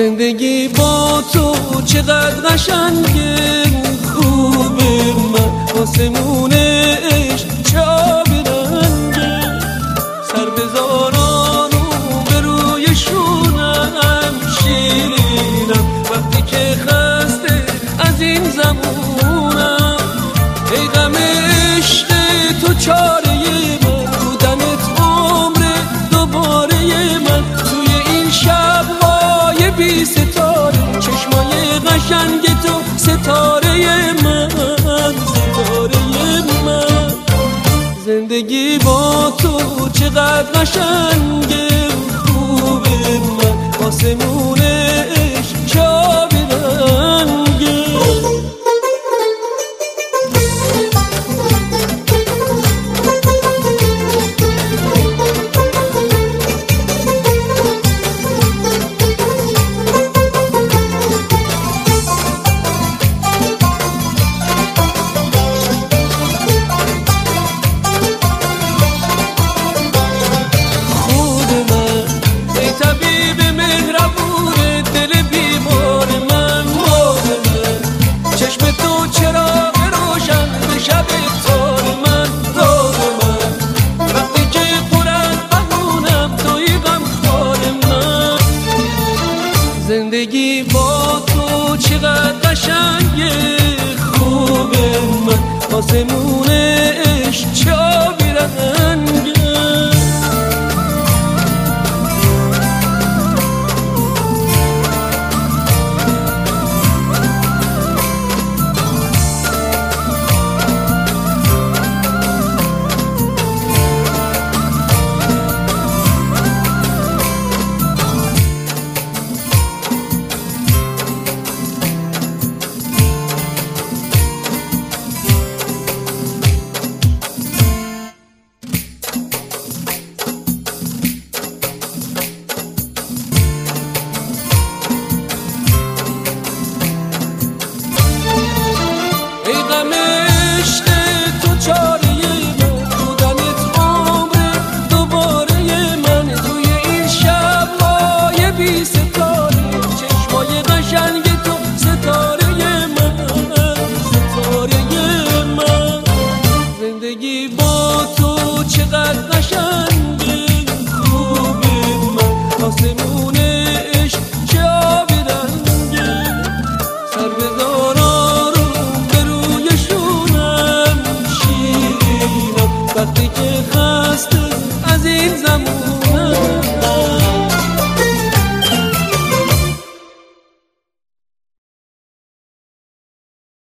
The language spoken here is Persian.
زندگی با تو چقدر قشنگه، خوبه من آسمون عشق چا برنگه، سر بذاران و به روی شونم شیرینم وقتی که خسته از این زمونم. ای غم عشق تو چاره من، بودنت عمر دوباره من، توی این شب‌های بی ستاره چشمای قشنگ تو ستاره من، ستاره من. زندگی با تو چقدر قشنگه، خوبه من آسمون عشق چا برنگه. زندگی با تو چقدر قشنگه، خوبه من آسمون عشق چا بیرنگه.